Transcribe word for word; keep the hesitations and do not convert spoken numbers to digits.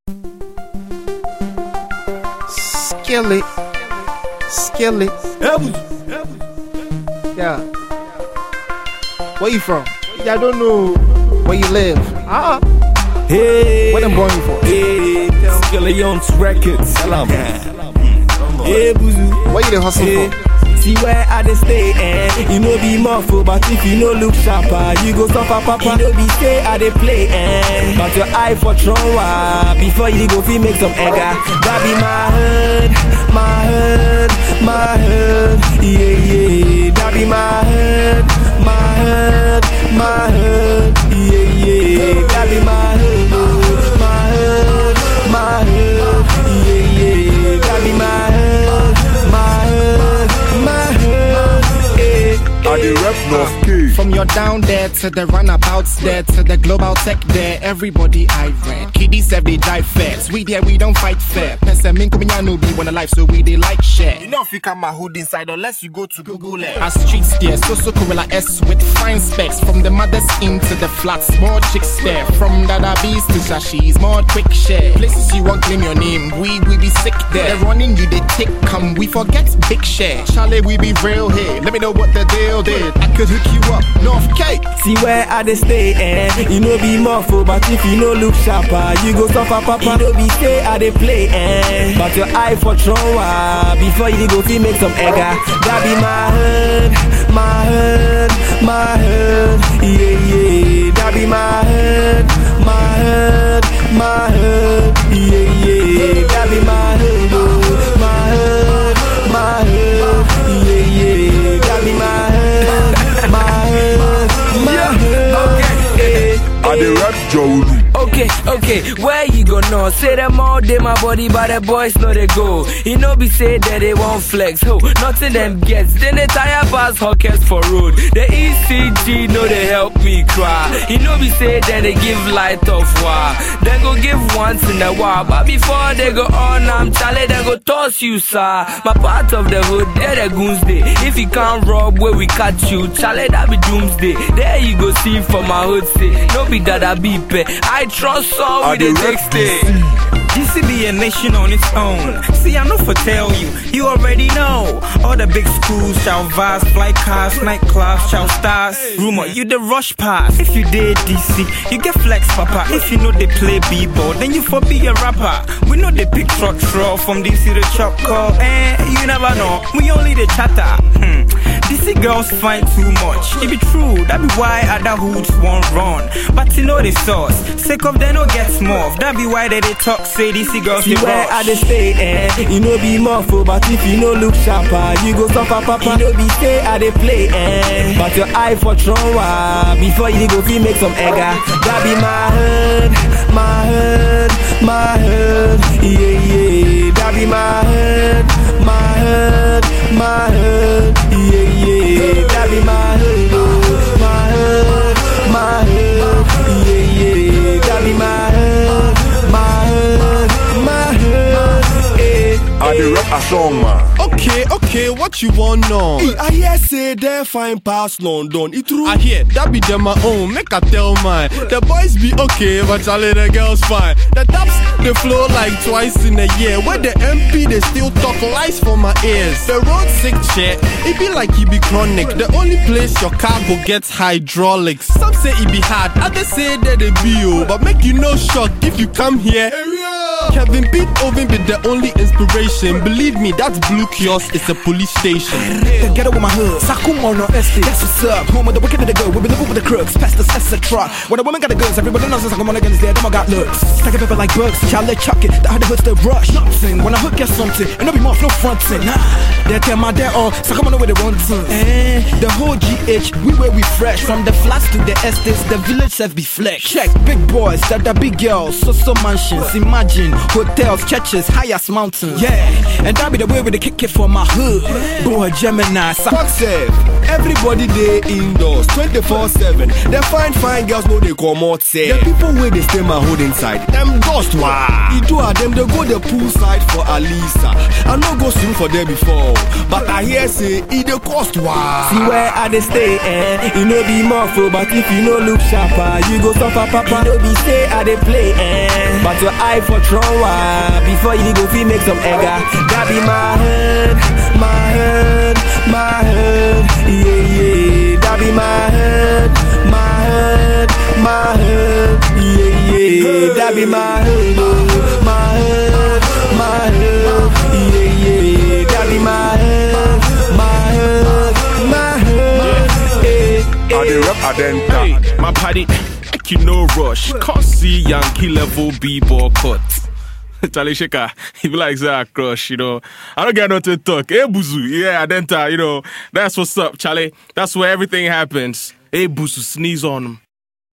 Skillet. Skillet. Yeah. Where you from? I don't know where you live. Ah. Hey. What I'm born for? Hey. Skillet on records. Salam. Hey, Buzu. What you the hustle hey. for? See where I dey stay, eh? You know be muffle, but if you no look sharper, you go suffer, papa. You know be say I dey play, eh? But your eye for trauma before you go feel make some egger. That be my head, my head, my head, yeah yeah. That be my head, my head, my head, yeah yeah. That be my head, my head, my head, yeah yeah. That be my head, my head. I dey rep North K. From your down there to the runabouts there to the global tech there, everybody I read. Kiddies every die fast. We there, we don't fight fair. Pesa min no be one life, so we they like share. You know if you come my hood inside unless you go to Google it. Our streets there, so so Corella S with fine specs. From the mothers into the flats, more chicks there. From Dada Bees to Shashis, more quick share. Places you won't claim your name, we we be sick there. They're running you, they take come, we forget big share. Charlie, we be real here. Let me know what the deal did. I could hook you up, North K. See where I dey stay, eh? You know be muffle, but if you no look sharper, you go suffer, papa. You know be say I dey play, eh? But your eye for trauma before you go feel make some egger. That be my head, my head, my head, yeah yeah. That be my head, my head, my head, yeah yeah. That be my head, oh, my head, my head, yeah yeah. That be my head, my head, my head. Okay. I dey rap Jowlu. Okay, okay, where you go now? Say them all day my body, but the boys know they go. You know be say that they won't flex. Ho, nothing them gets. Then they tire pass hawkers for road. The E C G know they help me cry. You know be say that they give light off war. Then go give once in a while, but before they go on, I'm Charlie, they go toss you, sir. My part of the hood, there the goons day. If you can't rob where we catch you, Charlie, that be doomsday. There you go see for my hood say, no be that I be pay. I trust all with the next day. D C be a nation on its own. See, I know for tell you, you already know. All the big schools shall vast, flight cars, nightclubs shall stars. Rumor, you the rush pass. If you did D C, you get flex, papa. If you know they play b-ball, then you for be a rapper. We know they pick truck throw from D C to chop call. Eh, you never know, we only the chatter. Hmm. D C girls find too much. It be true, that be why other hoods won't run. But you know the source, sick of them no get more. That be why they, they talk, say D C girls See they where rush. I dey stay, eh? You know be muffle, but if you no look sharper, you go suffer, papa. You know be say I dey play, eh? But your eye for trauma before you go feel make some egger. That be my head, my head, my head, yeah yeah. That be my head, my head, my head, yeah yeah. That be my head, oh, my head, my head, yeah yeah. That be my head, my head, my head, eh. I dey rap a song, man. Okay, okay, what you want now? I hear say they fine past London. It true? I hear that be them my own. Make I tell mine. The boys be okay, but Charlie the girls fine. The tops they flow like twice in a year. Where the M P they still talk lies for my ears. The road sick shit, it be like it be chronic. The only place your cargo gets hydraulics. Some say it be hard, others say that they be oh. But make you no shock if you come here. Kevin Beat Oven be the only inspiration. Believe me, that's Blue Kiosk, it's a police station. Get up with my hood, Sakumo no estate. That's what's up. Home of the wicked and the good. We be living with the crooks, past us, et cetera. When the women got the goods, everybody knows that Sakumo niggas there. Them all got looks. Stack of people like bugs, Charlie chuck it. The other hoods they rush. Nothing. When I hook get something, and no be more flow fronting. Nah, they tell my dad all. Sakumo know where they want to. Eh, the whole G H, we where we fresh. From the flats to the estates, the village have be flex. Check big boys, that the big girls, so so mansions. Imagine hotels, churches, highest mountains. Yeah, and that be the way with the kick it for my hood. Boy, Gemini, Fuck safe. Everybody they indoors, twenty-four seven. They find fine girls, no they come out say. The people where they stay my hood inside, them dust wow. You do a them, they go the poolside for Alisa. I no go swim for them before, but I hear say it the cost wow. See where I they stay, eh? You know be more full, but if you no look sharper, you go suffer papa. You know be say I they play, eh? But your eye for trauma before you go feel make some egger. That be my head, my head, my head, yeah yeah. That be my head, my head, my head, yeah yeah. That be my head, oh, my head, my head, yeah yeah. That be my head, my head, my head, eh, I dey rap Adenta. Hey, my party, make you no rush. Can't see Yankee level B-ball cut. Charlie Shaker, he be like that crush, you know. I don't get nothing to talk. Hey Buzu, yeah, Adenta, you know. That's what's up, Charlie. That's where everything happens. Hey Buzu, sneeze on him.